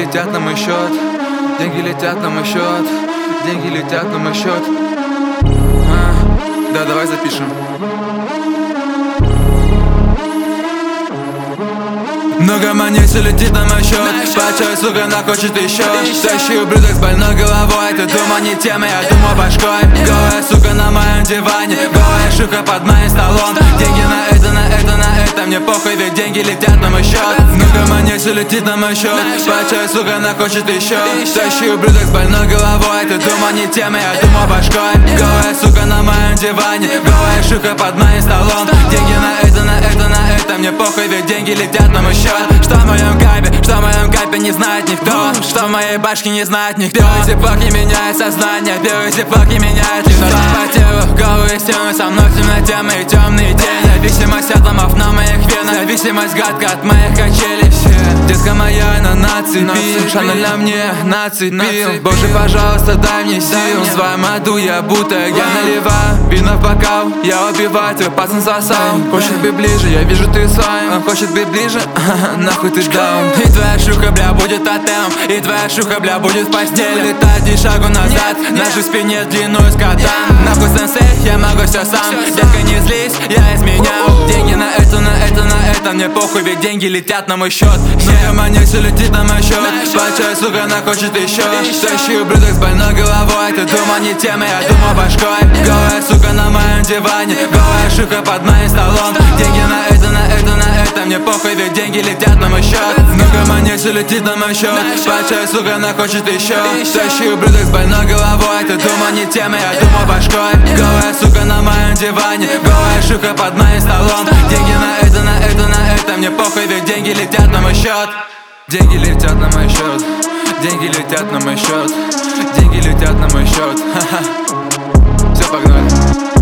летят на мой счет, деньги летят на мой счет, деньги летят на мой счет. Да, давай запишем. Много монет все летит на мой счет. Большой, сука, она хочет еще. Тащи ублюдок с больной головой. Ты думал не темой, я думал башкой. Голая сука на моем диване, голая шука под моим столом. Деньги на это, на это, на это. Мне похуй, ведь деньги летят на мой счет. Много монет все летит на мой счет. Большой, сука, она хочет еще. Тащи ублюдок с больной головой. Ты думал не темой, я думал башкой. Голая сука на моем диване, голая шука под моим столом. Деньги на это, на это, на это. Мне похуй, ведь деньги летят на мой счет. Что в моем кайпе не знает никто. Что в моей башке не знает никто. Белые эпохи меняет сознание, белые эпохи меняет лицо. По телу, голову и стены, со мной в темноте мои темные тени. Зависимость атомов на моих венах, зависимость гадка от моих качелей. Детка моя на нацепи, Шанель на мне нацепил. Боже, пожалуйста, дай мне сил. В своем аду я будто я наливаю вино в бокал, я убиваю твой пацан сосал. Хочет быть ближе, я вижу ты слайм. Он хочет быть ближе, нахуй ты даун. И твоя шуха, бля, будет тотемом, и твоя шуха, бля, будет в постели. Летать ни шагу назад, нашей спине длинную с катан. Нахуй сенсей, я могу все сам. Детка, не злись, я изменял. Деньги на это, на это, на это. Мне похуй, ведь деньги летят на мой счет. Много монет все летит на мой счет. Большая сука, она хочет еще. Тащи ублюдок с больной головой. Ты думал не темой, я думал башкой. Голая сука на моем диване, голая шука под моим столом. Деньги на это, на это, на это. Мне похуй, ведь деньги летят на мой счет. Много монет все летит на мой счет. Большая сука, она хочет еще. Тащи ублюдок с больной головой. Ты думал не темой, я думал башкой. Голая сука на моем диване, голая шука под моим столом. Деньги на это, на это, на это. Мне похуй, ведь деньги летят на мой счет. Деньги летят на мой счет, деньги летят на мой счет, деньги летят на мой счет. Все, погнали.